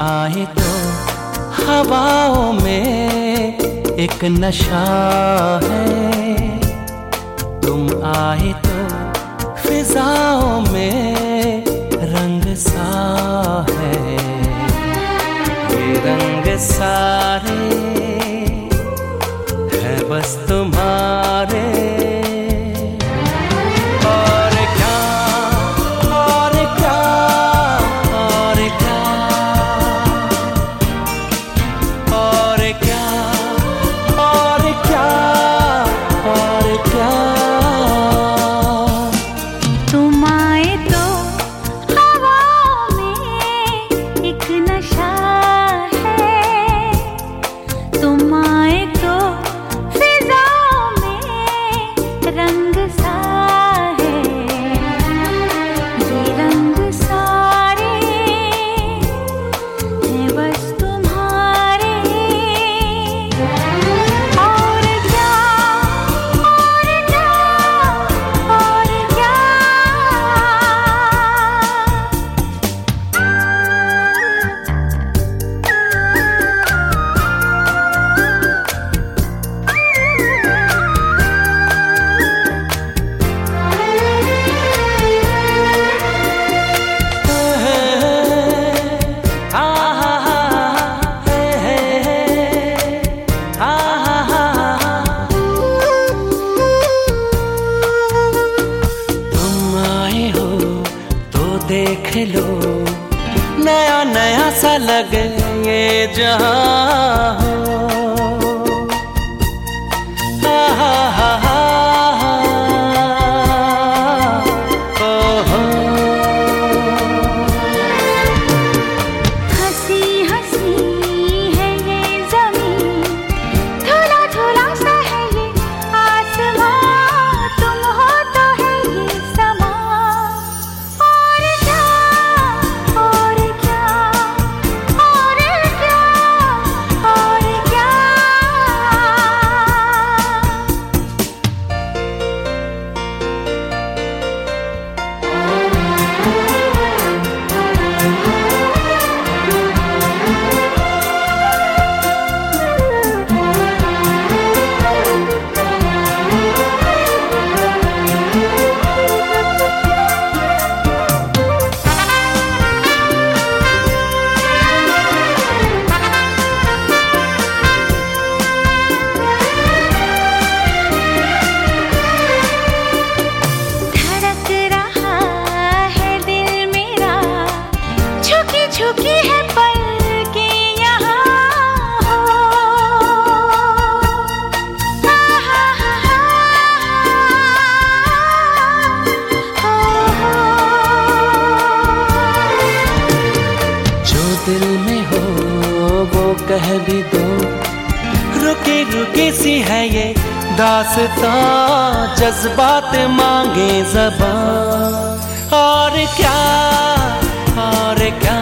आए तो हवाओं में एक नशा है, तुम आए तो फिजाओं में रंग सा है। ये रंग सारे हैं बस तुम्हारे। देख लो नया नया सा लगे ये जहां हो। हंसी हंसी है ये ज़मीं, धुला धुला सा है ये आसमां, तुम हो तो है ये समा। झुकी है पलकें यहाँ हो। जो दिल में हो वो कह भी दो, रुकी रुकी सी है ये दास्तां, जज्बात मांगे ज़बां। और क्या